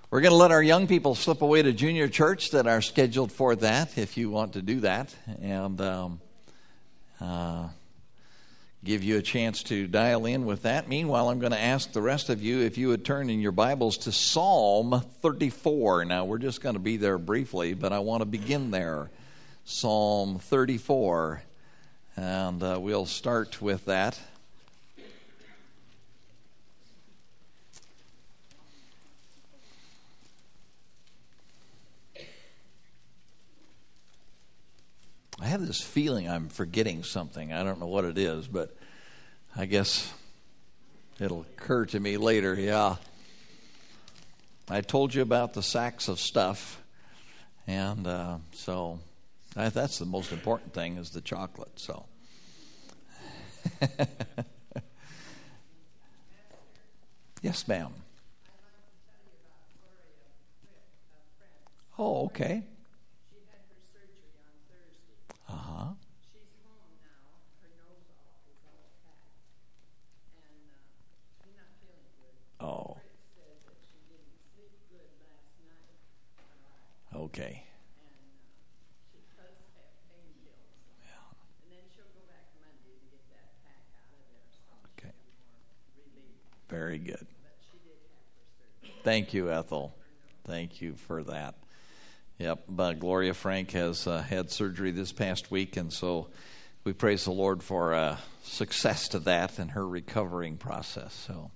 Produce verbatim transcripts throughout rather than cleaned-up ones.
We're going to let our young people slip away to junior church that are scheduled for that, if you want to do that, and um, uh, give you a chance to dial in with that. Meanwhile, I'm going to ask the rest of you if you would turn in your Bibles to Psalm thirty-four. Now, we're just going to be there briefly, but I want to begin there. Psalm thirty-four, and uh, we'll start with that. I have this feeling I'm forgetting something. I don't know what it is, but I guess it'll occur to me later. Yeah. I told you about the sacks of stuff, and uh, so I, that's the most important thing is the chocolate. So, yes, ma'am. Oh, okay. Uh-huh. She's home now. Her nose all is all packed. And uh, she's not feeling good. Oh. Rick says that she didn't sleep good last night at all. Okay. And uh, she does have pain pills. Yeah. And then she'll go back Monday to get that pack out of there. So Okay. she'll be more relieved. Very good. But she did have her surgery. Thank you, Ethel. Thank you for that. Yep, but Gloria Frank has uh, had surgery this past week, and so we praise the Lord for uh, success to that and her recovering process. So,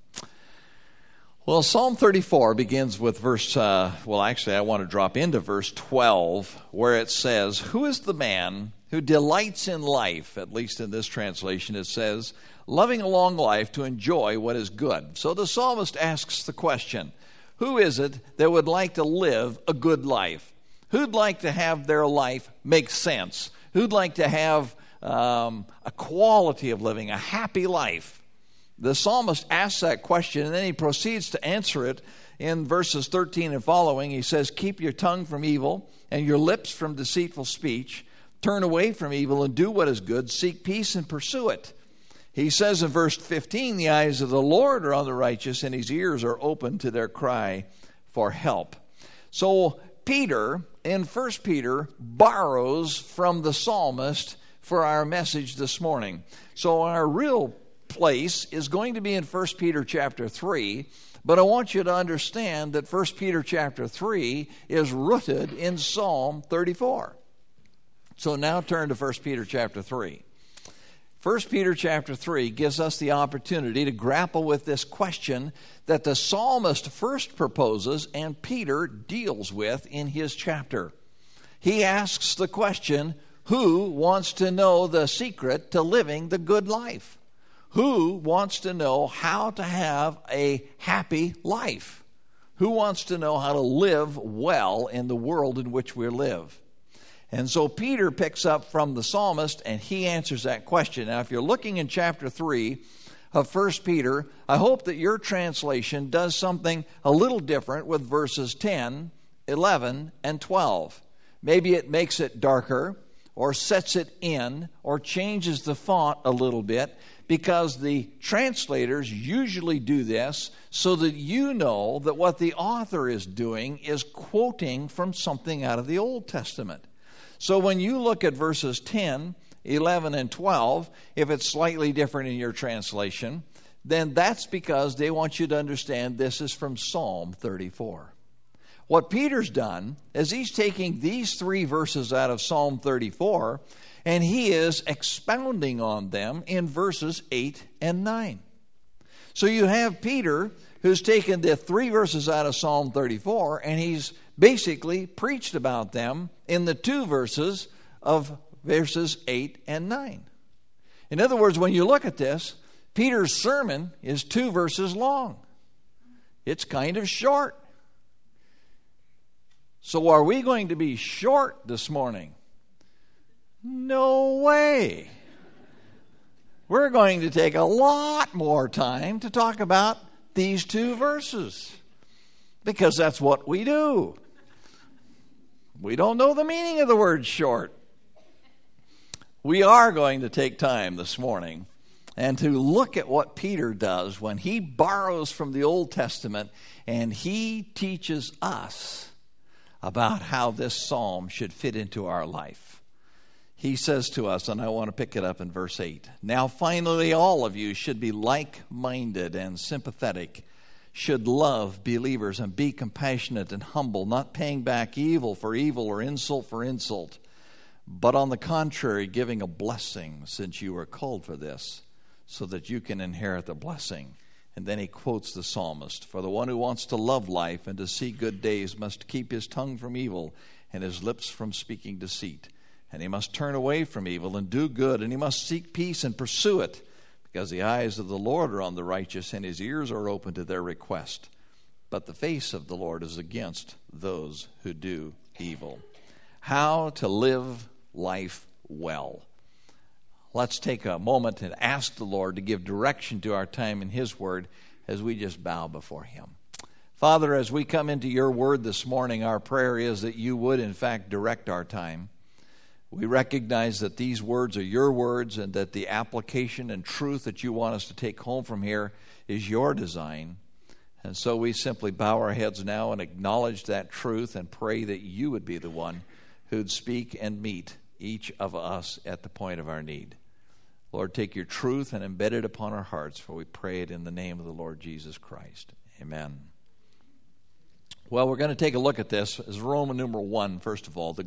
well, Psalm thirty-four begins with verse, uh, well, actually, I want to drop into verse twelve, where it says, "Who is the man who delights in life?" At least in this translation, it says, "loving a long life to enjoy what is good." So the psalmist asks the question, who is it that would like to live a good life? Who'd like to have their life make sense? Who'd like to have um, a quality of living, a happy life? The psalmist asks that question, and then he proceeds to answer it in verses thirteen and following. He says, "Keep your tongue from evil and your lips from deceitful speech. Turn away from evil and do what is good. Seek peace and pursue it." He says in verse fifteen, "The eyes of the Lord are on the righteous, and his ears are open to their cry for help." So Peter, in First Peter, borrows from the psalmist for our message this morning. So our real place is going to be in First Peter chapter three, but I want you to understand that First Peter chapter three is rooted in Psalm thirty-four. So now turn to First Peter chapter three. First Peter chapter three gives us the opportunity to grapple with this question that the psalmist first proposes and Peter deals with in his chapter. He asks the question, who wants to know the secret to living the good life? Who wants to know how to have a happy life? Who wants to know how to live well in the world in which we live? And so Peter picks up from the psalmist, and he answers that question. Now, if you're looking in chapter three of First Peter, I hope that your translation does something a little different with verses ten, eleven, and twelve. Maybe it makes it darker, or sets it in, or changes the font a little bit, because the translators usually do this so that you know that what the author is doing is quoting from something out of the Old Testament. So when you look at verses ten, eleven, and twelve, if it's slightly different in your translation, then that's because they want you to understand this is from Psalm thirty-four. What Peter's done is he's taking these three verses out of Psalm thirty-four, and he is expounding on them in verses eight and nine. So you have Peter, who's taken the three verses out of Psalm thirty-four, and he's basically preached about them in the two verses of verses eight and nine. In other words, when you look at this, Peter's sermon is two verses long. It's kind of short. So are we going to be short this morning? No way. We're going to take a lot more time to talk about these two verses, because that's what we do. We don't know the meaning of the word short. We are going to take time this morning and to look at what Peter does when he borrows from the Old Testament and he teaches us about how this psalm should fit into our life. He says to us, and I want to pick it up in verse eight, "Now finally all of you should be like-minded and sympathetic, should love believers and be compassionate and humble, not paying back evil for evil or insult for insult, but on the contrary, giving a blessing, since you are called for this, so that you can inherit the blessing." And then he quotes the psalmist, "For the one who wants to love life and to see good days must keep his tongue from evil and his lips from speaking deceit. And he must turn away from evil and do good, and he must seek peace and pursue it, because the eyes of the Lord are on the righteous, and his ears are open to their request. But the face of the Lord is against those who do evil." How to live life well. Let's take a moment and ask the Lord to give direction to our time in his word as we just bow before him. Father, as we come into your word this morning, our prayer is that you would, in fact, direct our time. We recognize that these words are your words and that the application and truth that you want us to take home from here is your design. And so we simply bow our heads now and acknowledge that truth and pray that you would be the one who'd speak and meet each of us at the point of our need. Lord, take your truth and embed it upon our hearts, for we pray it in the name of the Lord Jesus Christ. Amen. Well, we're going to take a look at this as Roman numeral one, first of all. The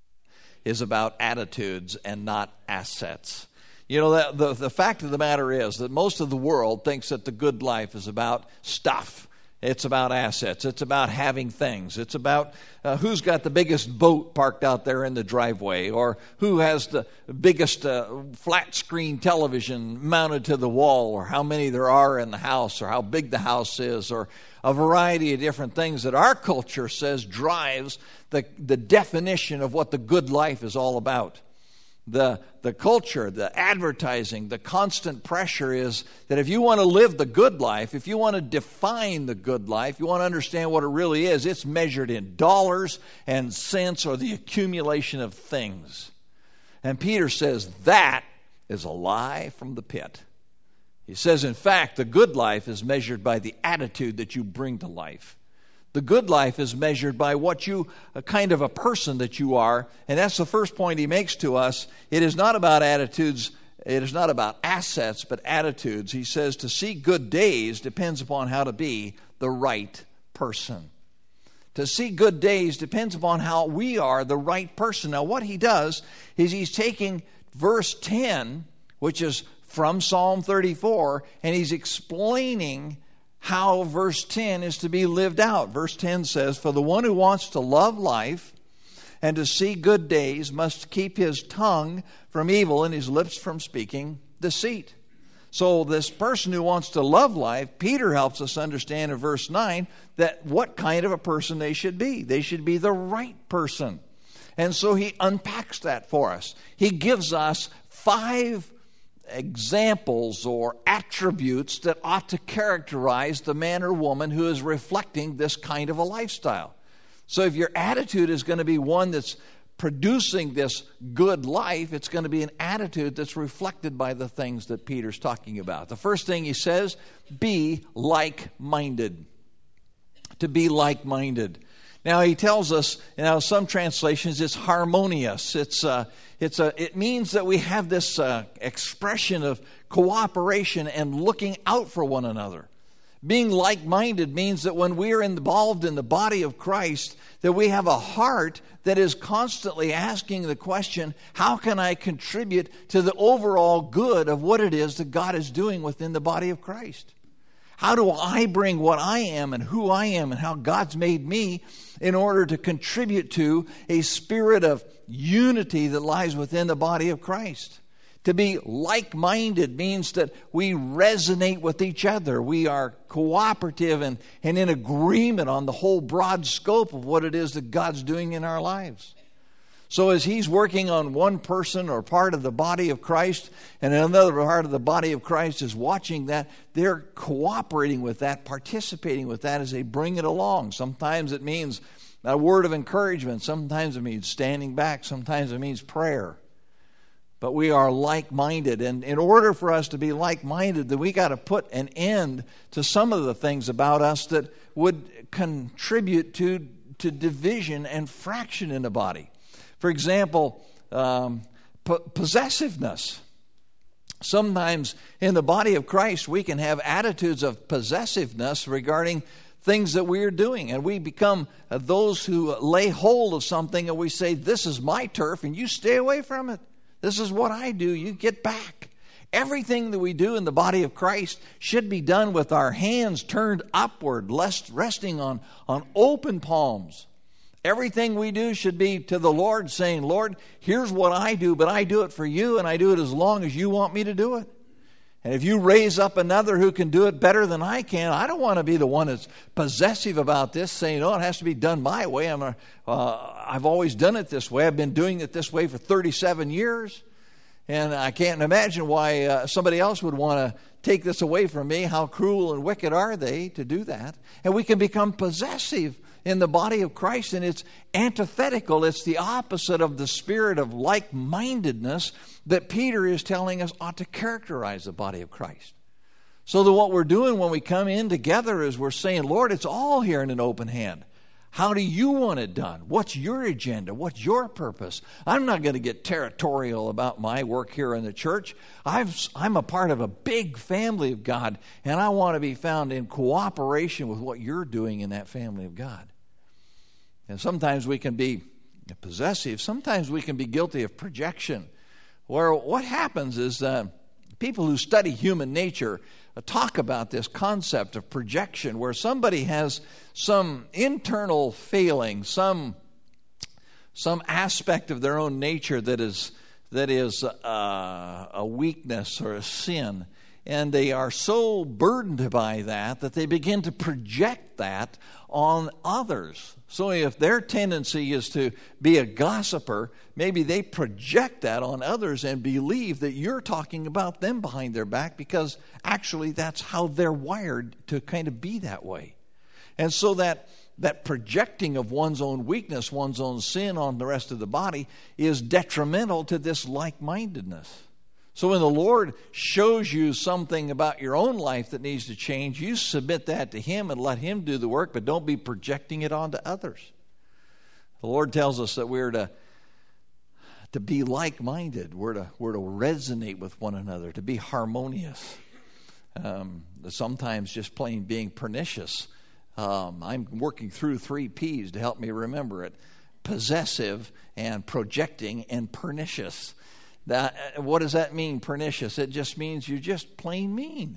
is about attitudes and not assets. You know, the, the, the fact of the matter is that most of the world thinks that the good life is about stuff. It's about assets. It's about having things. It's about uh, who's got the biggest boat parked out there in the driveway, or who has the biggest uh, flat screen television mounted to the wall, or how many there are in the house, or how big the house is, or a variety of different things that our culture says drives the, the definition of what the good life is all about. The, the culture, the advertising, the constant pressure is that if you want to live the good life, if you want to define the good life, you want to understand what it really is, it's measured in dollars and cents or the accumulation of things. And Peter says that is a lie from the pit. He says, in fact, the good life is measured by the attitude that you bring to life. The good life is measured by what you, a kind of a person that you are. And that's the first point he makes to us. It is not about attitudes. It is not about assets, but attitudes. He says to see good days depends upon how to be the right person. To see good days depends upon how we are the right person. Now, what he does is he's taking verse ten, which is from Psalm thirty-four, and he's explaining how verse ten is to be lived out. Verse ten says, "For the one who wants to love life and to see good days must keep his tongue from evil and his lips from speaking deceit." So this person who wants to love life, Peter helps us understand in verse nine that what kind of a person they should be. They should be the right person. And so he unpacks that for us. He gives us five examples or attributes that ought to characterize the man or woman who is reflecting this kind of a lifestyle. So if your attitude is going to be one that's producing this good life, it's going to be an attitude that's reflected by the things that Peter's talking about. The first thing he says, be like-minded. To be like-minded. Now he tells us, you know, some translations it's harmonious. It's uh, it's a it means that we have this uh, expression of cooperation and looking out for one another. Being like-minded means that when we are involved in the body of Christ, that we have a heart that is constantly asking the question, how can I contribute to the overall good of what it is that God is doing within the body of Christ? How do I bring what I am and who I am and how God's made me in order to contribute to a spirit of unity that lies within the body of Christ? To be like-minded means that we resonate with each other. We are cooperative and, and in agreement on the whole broad scope of what it is that God's doing in our lives. So as he's working on one person or part of the body of Christ, and another part of the body of Christ is watching that, they're cooperating with that, participating with that as they bring it along. Sometimes it means a word of encouragement. Sometimes it means standing back. Sometimes it means prayer. but we are like-minded. And in order for us to be like-minded, then we got to put an end to some of the things about us that would contribute to, to division and fraction in the body. For example, um, p- possessiveness. Sometimes in the body of Christ, we can have attitudes of possessiveness regarding things that we are doing. And we become those who lay hold of something and we say, this is my turf and you stay away from it. This is what I do. You get back. Everything that we do in the body of Christ should be done with our hands turned upward, lest resting on, on open palms. Everything we do should be to the Lord, saying, Lord, here's what I do, but I do it for you, and I do it as long as you want me to do it. And if you raise up another who can do it better than I can, I don't want to be the one that's possessive about this, saying, oh, it has to be done my way. I'm a, uh, I've always done it this way. I've been doing it this way for thirty-seven years. And I can't imagine why uh, somebody else would want to take this away from me. How cruel and wicked are they to do that? And we can become possessive in the body of Christ, and it's antithetical. It's the opposite of the spirit of like-mindedness that Peter is telling us ought to characterize the body of Christ. So that what we're doing when we come in together is we're saying, Lord, it's all here in an open hand. How do you want it done? What's your agenda? What's your purpose? I'm not going to get territorial about my work here in the church. I've, I'm a part of a big family of God, and I want to be found in cooperation with what you're doing in that family of God. And sometimes we can be possessive. Sometimes we can be guilty of projection, where what happens is uh, people who study human nature talk about this concept of projection, where somebody has some internal failing, some some aspect of their own nature that is that is uh, a weakness or a sin, and they are so burdened by that that they begin to project that on others. So if their tendency is to be a gossiper, maybe they project that on others and believe that you're talking about them behind their back, because actually that's how they're wired to kind of be that way. And so that that projecting of one's own weakness, one's own sin on the rest of the body is detrimental to this like-mindedness. So when the Lord shows you something about your own life that needs to change, you submit that to Him and let Him do the work, but don't be projecting it onto others. The Lord tells us that we're to, to be like-minded. We're to, we're to resonate with one another, to be harmonious. Um, sometimes just plain being pernicious. Um, I'm working through three P's to help me remember it. Possessive and projecting and pernicious. That, what does that mean, pernicious? It just means you're just plain mean.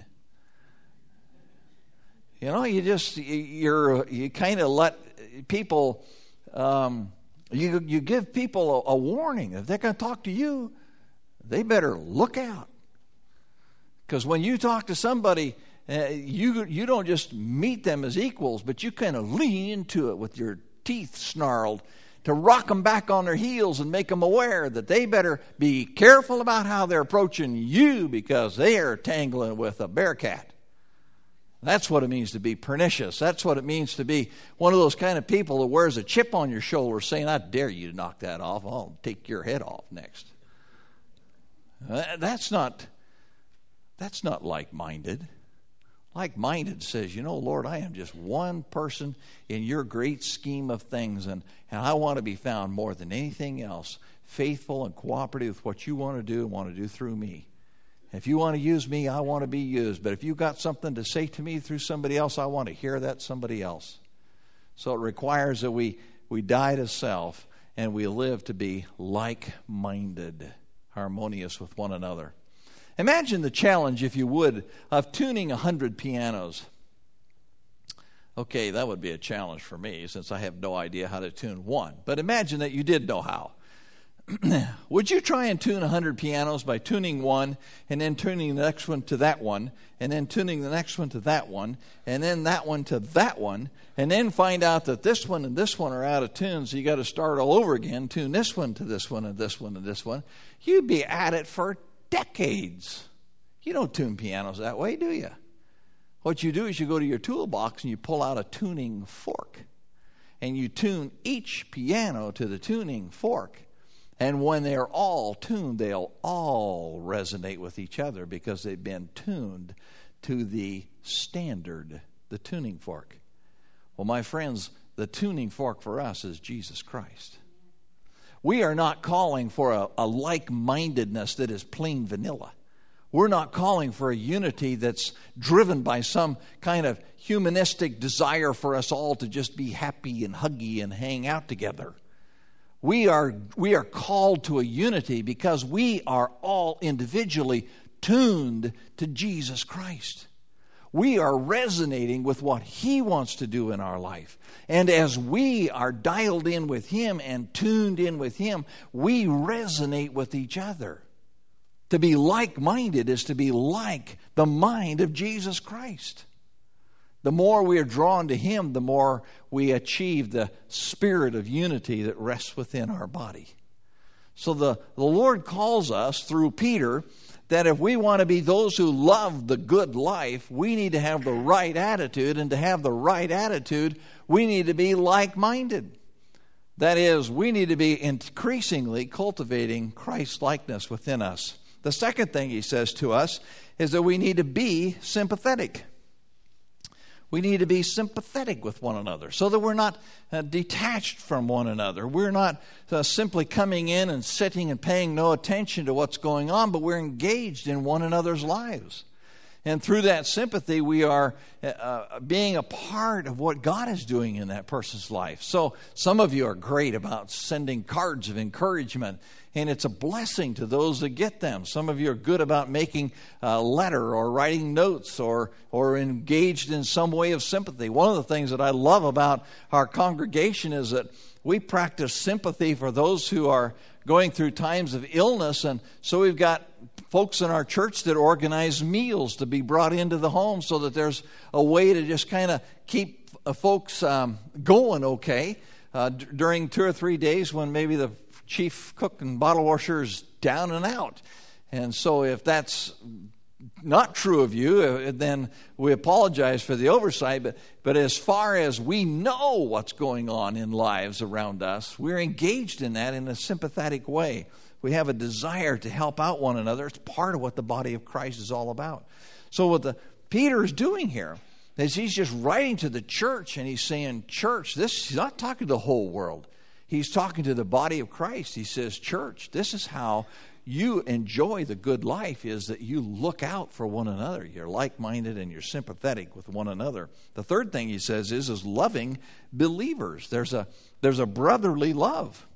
You know, you just, you're, you kind of let people, um, you, you give people a, a warning. If they're going to talk to you, they better look out. Because when you talk to somebody, uh, you, you don't just meet them as equals, but you kind of lean into it with your teeth snarled, to rock them back on their heels and make them aware that they better be careful about how they're approaching you, because they are tangling with a bear cat. That's what it means to be pernicious. That's what it means to be one of those kind of people that wears a chip on your shoulder saying, I dare you to knock that off. I'll take your head off next. That's not, that's not like-minded. Like-minded says, you know, Lord, I am just one person in your great scheme of things, and, and I want to be found more than anything else faithful and cooperative with what you want to do and want to do through me. If you want to use me, I want to be used. But if you've got something to say to me through somebody else, I want to hear that somebody else. So it requires that we, we die to self and we live to be like-minded, harmonious with one another. Imagine the challenge, if you would, of tuning a hundred pianos. Okay, that would be a challenge for me, since I have no idea how to tune one. But imagine that you did know how. Would you try and tune a hundred pianos by tuning one, and then tuning the next one to that one, and then tuning the next one to that one, and then that one to that one, and then find out that this one and this one are out of tune, so you got to start all over again, tune this one to this one and this one and this one? You'd be at it for decades. You don't tune pianos that way, do you? What you do is you go to your toolbox and you pull out a tuning fork, and you tune each piano to the tuning fork. And when they're all tuned, they'll all resonate with each other because they've been tuned to the standard, the tuning fork. Well, my friends, the tuning fork for us is Jesus Christ. We are not calling for a, a like-mindedness that is plain vanilla. We're not calling for a unity that's driven by some kind of humanistic desire for us all to just be happy and huggy and hang out together. We are, we are called to a unity because we are all individually tuned to Jesus Christ. We are resonating with what He wants to do in our life. And as we are dialed in with Him and tuned in with Him, we resonate with each other. To be like-minded is to be like the mind of Jesus Christ. The more we are drawn to Him, the more we achieve the spirit of unity that rests within our body. So the, the Lord calls us through Peter that if we want to be those who love the good life, we need to have the right attitude. And to have the right attitude, we need to be like-minded. That is, we need to be increasingly cultivating Christ-likeness within us. The second thing he says to us is that we need to be sympathetic. We need to be sympathetic with one another so that we're not uh, detached from one another. We're not uh, simply coming in and sitting and paying no attention to what's going on, but we're engaged in one another's lives. And through that sympathy, we are uh, being a part of what God is doing in that person's life. So some of you are great about sending cards of encouragement, and it's a blessing to those that get them. Some of you are good about making a letter or writing notes or, or engaged in some way of sympathy. One of the things that I love about our congregation is that we practice sympathy for those who are going through times of illness, and so we've got folks in our church that organize meals to be brought into the home so that there's a way to just kind of keep uh, folks um, going okay uh, d- during two or three days when maybe the chief cook and bottle washer is down and out. And so if that's not true of you, then we apologize for the oversight. But, but as far as we know what's going on in lives around us, we're engaged in that in a sympathetic way. We have a desire to help out one another. It's part of what the body of Christ is all about. So what the Peter is doing here is he's just writing to the church, and he's saying, church, this, he's not talking to the whole world. He's talking to the body of Christ. He says, church, this is how you enjoy the good life, is that you look out for one another. You're like-minded and you're sympathetic with one another. The third thing he says is, is loving believers. There's a, there's a brotherly love.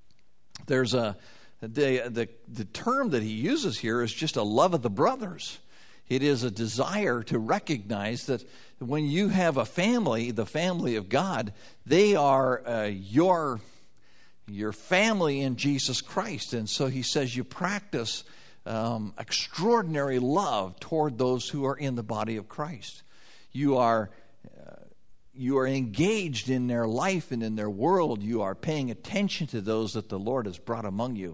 There's a, the, the, the term that he uses here is just a love of the brothers. It is a desire to recognize that when you have a family, the family of God, they are uh, your your family in Jesus Christ. And so he says you practice um, extraordinary love toward those who are in the body of Christ. You are uh, you are engaged in their life and in their world. You are paying attention to those that the Lord has brought among you.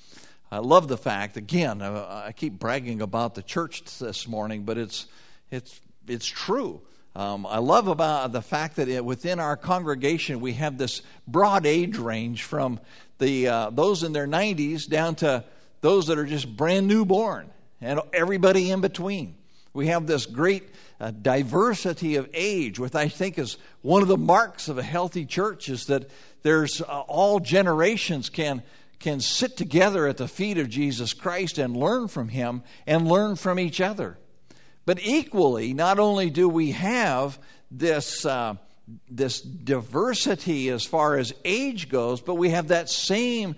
I love the fact, again, I, I keep bragging about the church this morning, but it's it's it's true. Um, I love about the fact that it, within our congregation we have this broad age range from the uh, those in their nineties down to those that are just brand new born, and everybody in between. We have this great uh, diversity of age, which I think is one of the marks of a healthy church, is that there's uh, all generations can can sit together at the feet of Jesus Christ and learn from Him and learn from each other. But equally, not only do we have this uh, this diversity as far as age goes, but we have that same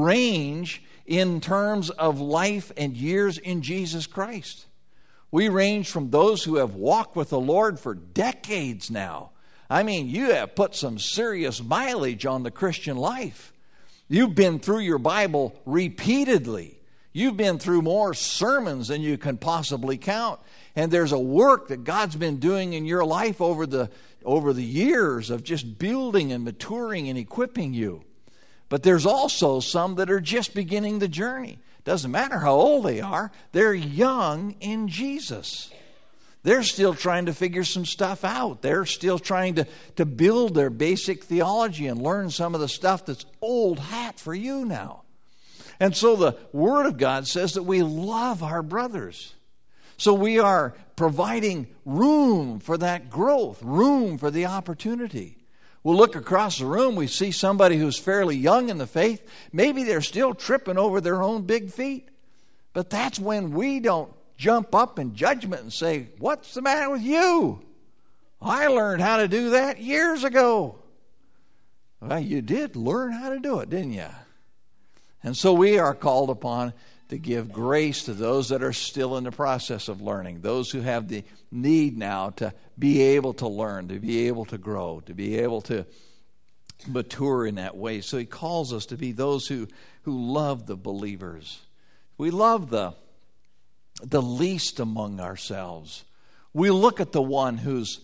range in terms of life and years in Jesus Christ. We range from those who have walked with the Lord for decades now. I mean, you have put some serious mileage on the Christian life. You've been through your Bible repeatedly. You've been through more sermons than you can possibly count. And there's a work that God's been doing in your life over the over the years of just building and maturing and equipping you. But there's also some that are just beginning the journey. Doesn't matter how old they are. They're young in Jesus. They're still trying to figure some stuff out. They're still trying to, to build their basic theology and learn some of the stuff that's old hat for you now. And so the Word of God says that we love our brothers. So we are providing room for that growth, room for the opportunity. We'll look across the room, we see somebody who's fairly young in the faith. Maybe they're still tripping over their own big feet. But that's when we don't jump up in judgment and say, what's the matter with you? I learned how to do that years ago. Well, you did learn how to do it, didn't you? And so we are called upon to give grace to those that are still in the process of learning, those who have the need now to be able to learn, to be able to grow, to be able to mature in that way. So he calls us to be those who, who love the believers. We love the, the least among ourselves. We look at the one who's,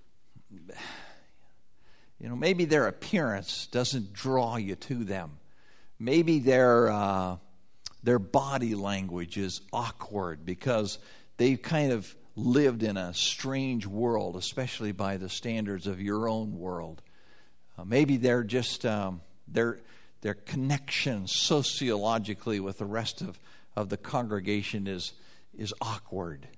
you know, maybe their appearance doesn't draw you to them. Maybe their uh, their body language is awkward because they've kind of lived in a strange world, especially by the standards of your own world. Uh, maybe they're just um, their their connection sociologically with the rest of, of the congregation is is awkward,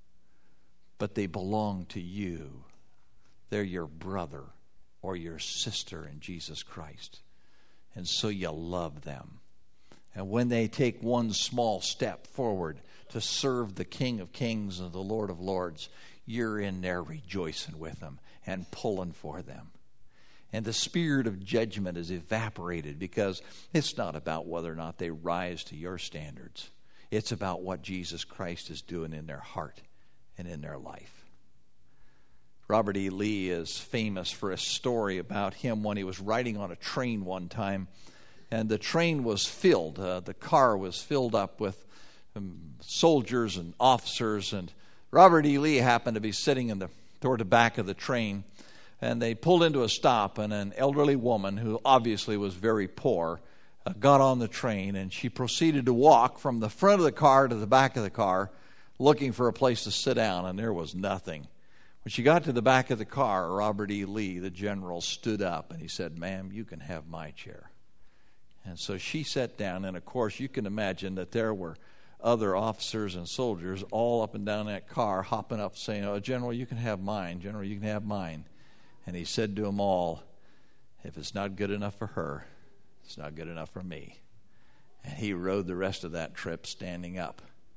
but they belong to you. They're your brother or your sister in Jesus Christ. And so you love them. And when they take one small step forward to serve the King of Kings and the Lord of Lords, you're in there rejoicing with them and pulling for them. And the spirit of judgment is evaporated because it's not about whether or not they rise to your standards. It's about what Jesus Christ is doing in their heart and in their life. Robert E. Lee is famous for a story about him when he was riding on a train one time, and the train was filled. Uh, the car was filled up with um, soldiers and officers, and Robert E. Lee happened to be sitting in the toward the back of the train, and they pulled into a stop, and an elderly woman who obviously was very poor uh, got on the train, and she proceeded to walk from the front of the car to the back of the car looking for a place to sit down, and there was nothing. When she got to the back of the car, Robert E. Lee, the general, stood up and he said, "Ma'am, you can have my chair." And so she sat down, and of course you can imagine that there were other officers and soldiers all up and down that car, hopping up saying, "Oh, General, you can have mine. General, you can have mine." And he said to them all, "If it's not good enough for her, it's not good enough for me." And he rode the rest of that trip standing up.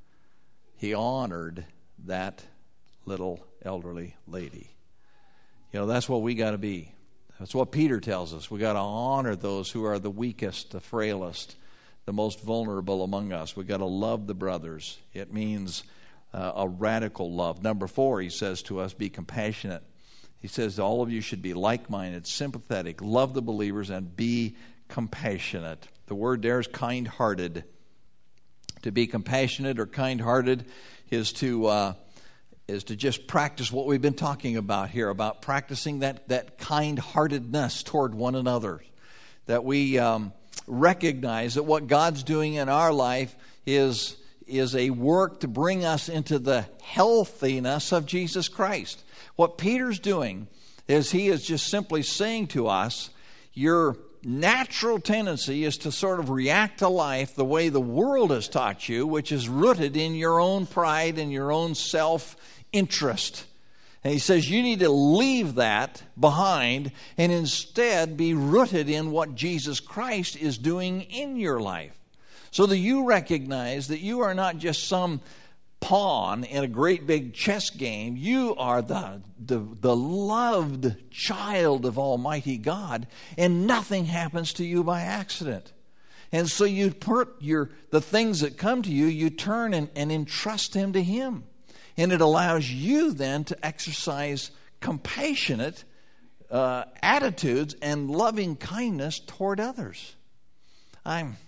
He honored that little elderly lady. You know, that's what we got to be. That's what Peter tells us. We got to honor those who are the weakest, the frailest, the most vulnerable among us. We got to love the brothers. It means uh, a radical love. Number four, he says to us, be compassionate. He says all of you should be like-minded, sympathetic, love the believers, and be compassionate. The word there is kind-hearted. To be compassionate or kind-hearted is to uh, is to just practice what we've been talking about here, about practicing that, that kind-heartedness toward one another. That we um, recognize that what God's doing in our life is, is a work to bring us into the healthiness of Jesus Christ. What Peter's doing is he is just simply saying to us, your natural tendency is to sort of react to life the way the world has taught you, which is rooted in your own pride and your own self-interest. And he says you need to leave that behind and instead be rooted in what Jesus Christ is doing in your life. So that you recognize that you are not just some pawn in a great big chess game. You are the, the, the loved child of Almighty God, and nothing happens to you by accident. And so you put your the things that come to you, you turn and, and entrust them to Him. And it allows you then to exercise compassionate uh, attitudes and loving kindness toward others. I'm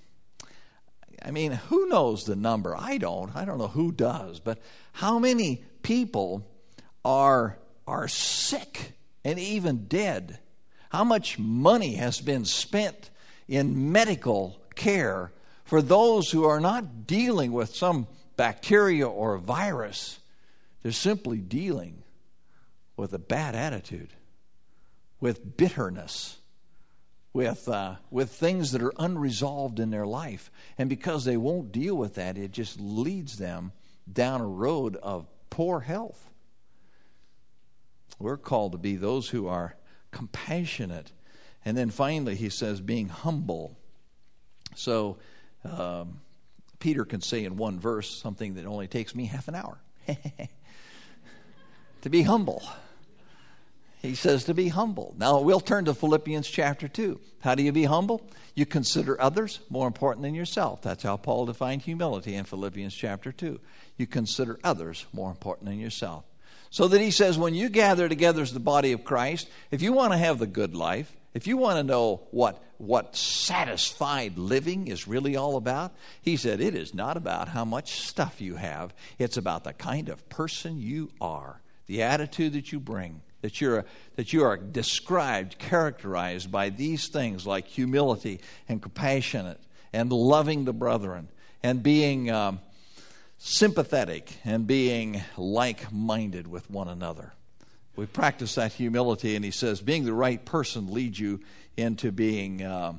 I mean, who knows the number? I don't. I don't know who does. But how many people are are sick and even dead? How much money has been spent in medical care for those who are not dealing with some bacteria or virus? They're simply dealing with a bad attitude, with bitterness, with uh, with things that are unresolved in their life. And because they won't deal with that, it just leads them down a road of poor health. We're called to be those who are compassionate. And then finally, he says, being humble. So um, Peter can say in one verse something that only takes me half an hour. To be humble. He says to be humble. Now we'll turn to Philippians chapter two. How do you be humble? You consider others more important than yourself. That's how Paul defined humility in Philippians chapter two. You consider others more important than yourself. So that he says when you gather together as the body of Christ, if you want to have the good life, if you want to know what, what satisfied living is really all about, he said it is not about how much stuff you have. It's about the kind of person you are, the attitude that you bring. That you're that you are described, characterized by these things like humility and compassionate and loving the brethren and being um, sympathetic and being like-minded with one another. We practice that humility, and he says being the right person leads you into being uh,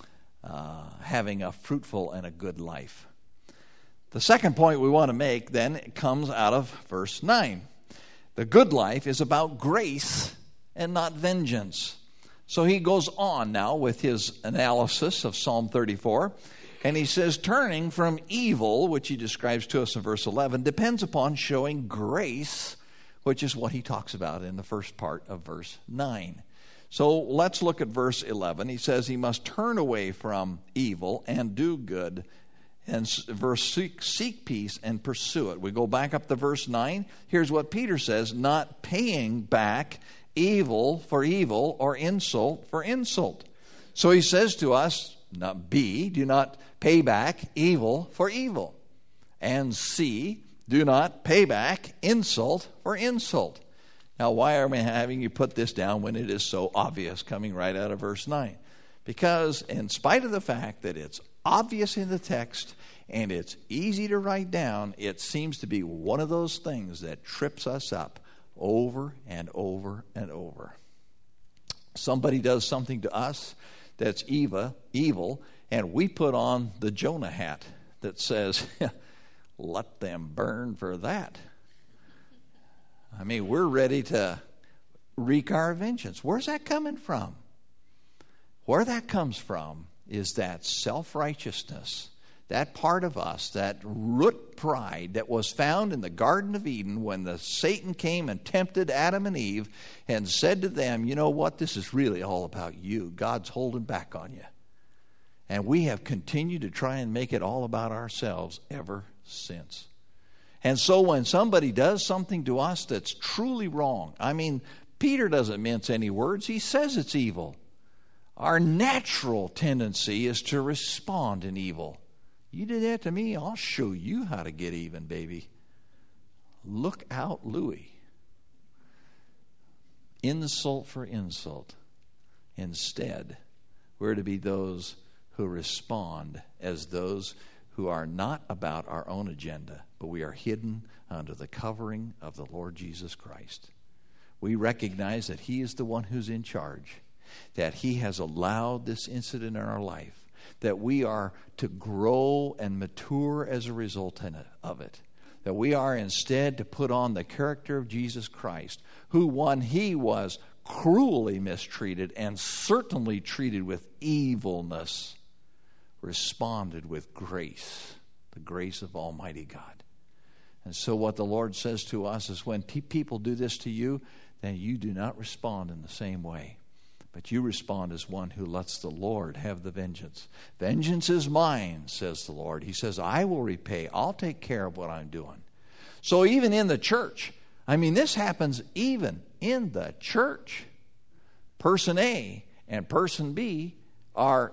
uh, having a fruitful and a good life. The second point we want to make then comes out of verse nine. The good life is about grace and not vengeance. So he goes on now with his analysis of Psalm thirty-four. And he says, turning from evil, which he describes to us in verse eleven, depends upon showing grace, which is what he talks about in the first part of verse nine. So let's look at verse eleven. He says he must turn away from evil and do good. And verse six, seek peace and pursue it. We go back up to verse nine. Here's what Peter says, not paying back evil for evil or insult for insult. So he says to us, not B, do not pay back evil for evil. And C, do not pay back insult for insult. Now, why are we having you put this down when it is so obvious coming right out of verse nine? Because in spite of the fact that it's obvious in the text and it's easy to write down, it seems to be one of those things that trips us up over and over and over. Somebody does something to us that's evil, evil, and we put on the Jonah hat that says, let them burn for that. I mean, we're ready to wreak our vengeance. Where's that coming from? Where that comes from is that self-righteousness, that part of us, that root pride that was found in the Garden of Eden when the Satan came and tempted Adam and Eve and said to them, you know what, this is really all about you. God's holding back on you. And we have continued to try and make it all about ourselves ever since. And so when somebody does something to us that's truly wrong, I mean, Peter doesn't mince any words. He says it's evil. Our natural tendency is to respond in evil. You did that to me, I'll show you how to get even, baby. Look out, Louis. Insult for insult. Instead, we're to be those who respond as those who are not about our own agenda, but we are hidden under the covering of the Lord Jesus Christ. We recognize that He is the one who's in charge, that He has allowed this incident in our life, that we are to grow and mature as a result of it, that we are instead to put on the character of Jesus Christ, who, when He was cruelly mistreated and certainly treated with evilness, responded with grace, the grace of Almighty God. And so what the Lord says to us is when pe- people do this to you, then you do not respond in the same way. But you respond as one who lets the Lord have the vengeance. Vengeance is mine, says the Lord. He says, I will repay. I'll take care of what I'm doing. So even in the church, I mean, this happens even in the church. Person A and person B are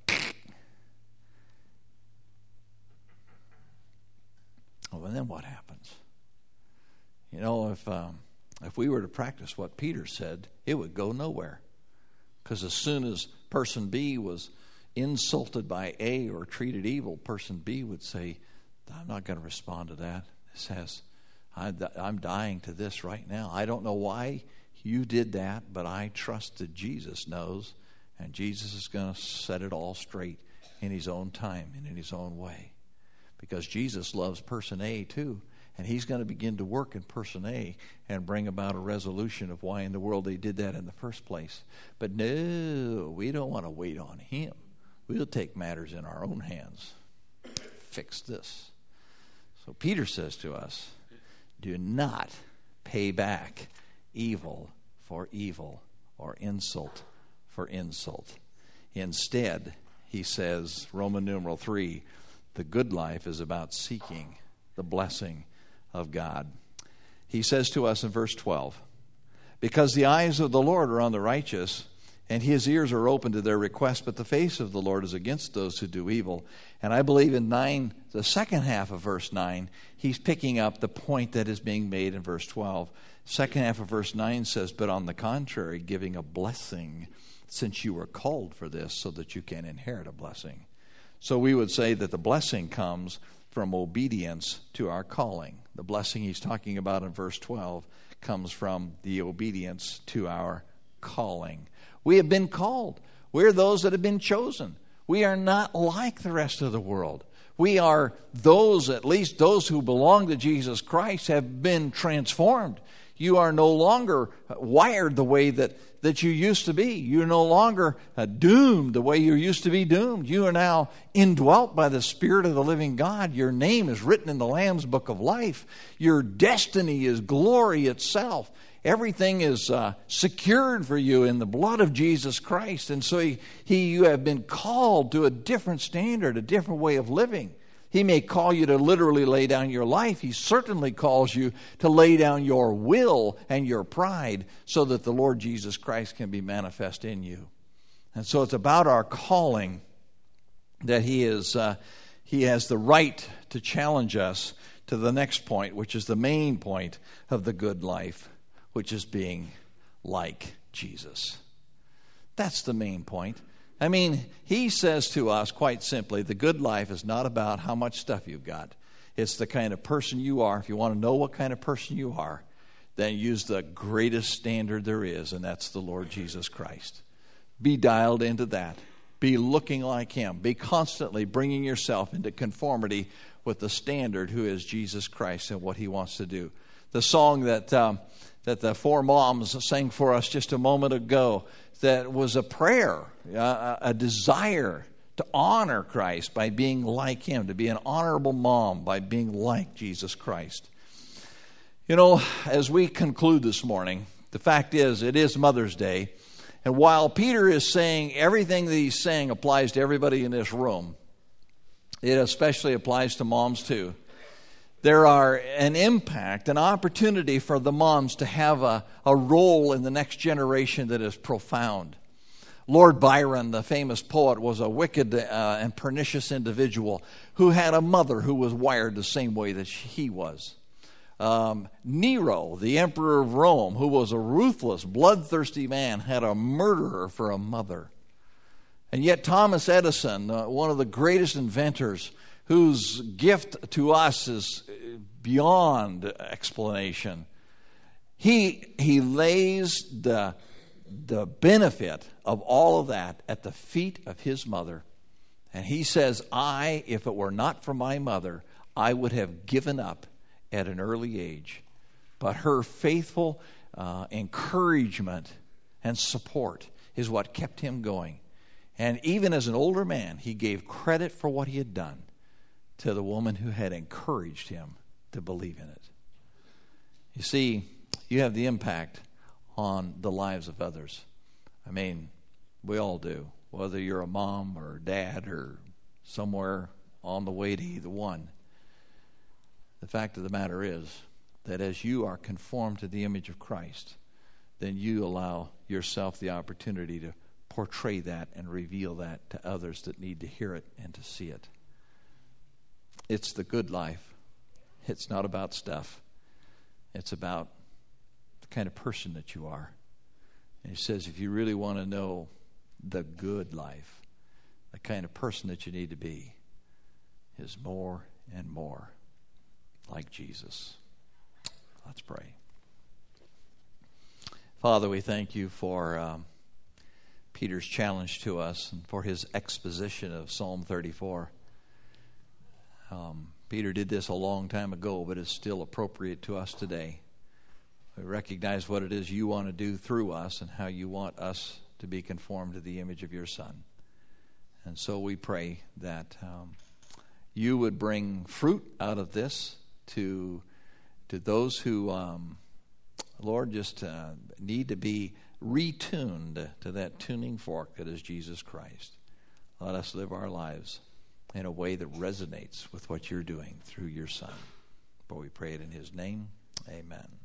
well, and then what happens? You know, if um, if we were to practice what Peter said, it would go nowhere. Because as soon as person B was insulted by A or treated evil, person B would say, I'm not going to respond to that. This has, I'm dying to this right now. I don't know why you did that, but I trust that Jesus knows, And Jesus is going to set it all straight in his own time and in his own way. Because Jesus loves person A too. And he's going to begin to work in person A and bring about a resolution of why in the world they did that in the first place. But no, we don't want to wait on him. We'll take matters in our own hands. Fix this. So Peter says to us, do not pay back evil for evil or insult for insult. Instead, he says, Roman numeral three, the good life is about seeking the blessing of God. He says to us in verse twelve, because the eyes of the Lord are on the righteous, and his ears are open to their request, but the face of the Lord is against those who do evil. And I believe in nine, the second half of verse nine, he's picking up the point that is being made in verse twelve. Second half of verse nine says, but on the contrary, giving a blessing, since you were called for this, so that you can inherit a blessing. So we would say that the blessing comes from obedience to our calling. The blessing he's talking about in verse twelve comes from the obedience to our calling. We have been called. We're those that have been chosen. We are not like the rest of the world. We are those, at least those who belong to Jesus Christ, have been transformed. You are no longer wired the way that, that you used to be. You're no longer uh, doomed the way you used to be doomed. You are now indwelt by the Spirit of the living God. Your name is written in the Lamb's Book of Life. Your destiny is glory itself. Everything is uh, secured for you in the blood of Jesus Christ. And so he, he, you have been called to a different standard, a different way of living. He may call you to literally lay down your life. He certainly calls you to lay down your will and your pride so that the Lord Jesus Christ can be manifest in you. And so it's about our calling that he is uh, he has the right to challenge us to the next point, which is the main point of the good life, which is being like Jesus. That's the main point. I mean, he says to us quite simply, the good life is not about how much stuff you've got. It's the kind of person you are. If you want to know what kind of person you are, then use the greatest standard there is, and that's the Lord Jesus Christ. Be dialed into that. Be looking like him. Be constantly bringing yourself into conformity with the standard who is Jesus Christ and what he wants to do. The song that um, that the four moms sang for us just a moment ago, that was a prayer, a, a desire to honor Christ by being like him, to be an honorable mom by being like Jesus Christ. You know, as we conclude this morning, the fact is, it is Mother's Day, and while Peter is saying everything that he's saying applies to everybody in this room, it especially applies to moms too. There are an impact, an opportunity for the moms to have a, a role in the next generation that is profound. Lord Byron, the famous poet, was a wicked uh, and pernicious individual who had a mother who was wired the same way that he was. Um, Nero, the emperor of Rome, who was a ruthless, bloodthirsty man, had a murderer for a mother. And yet Thomas Edison, uh, one of the greatest inventors, whose gift to us is beyond explanation, he he lays the the benefit of all of that at the feet of his mother. And he says, I, if it were not for my mother, I would have given up at an early age. But her faithful uh, encouragement and support is what kept him going. And even as an older man, he gave credit for what he had done to the woman who had encouraged him to believe in it. You see, you have the impact on the lives of others. I mean, we all do. Whether you're a mom or a dad or somewhere on the way to either one. The fact of the matter is that as you are conformed to the image of Christ, then you allow yourself the opportunity to portray that and reveal that to others that need to hear it and to see it. It's the good life. It's not about stuff. It's about the kind of person that you are. And he says if you really want to know the good life, the kind of person that you need to be, is more and more like Jesus. Let's pray. Father, we thank you for um, Peter's challenge to us and for his exposition of Psalm thirty-four. Um, Peter did this a long time ago, but it's still appropriate to us today. We recognize what it is you want to do through us and how you want us to be conformed to the image of your Son. And so we pray that um, you would bring fruit out of this to to those who, um, Lord, just uh, need to be retuned to that tuning fork that is Jesus Christ. Let us live our lives in a way that resonates with what you're doing through your Son. For we pray it in his name. Amen.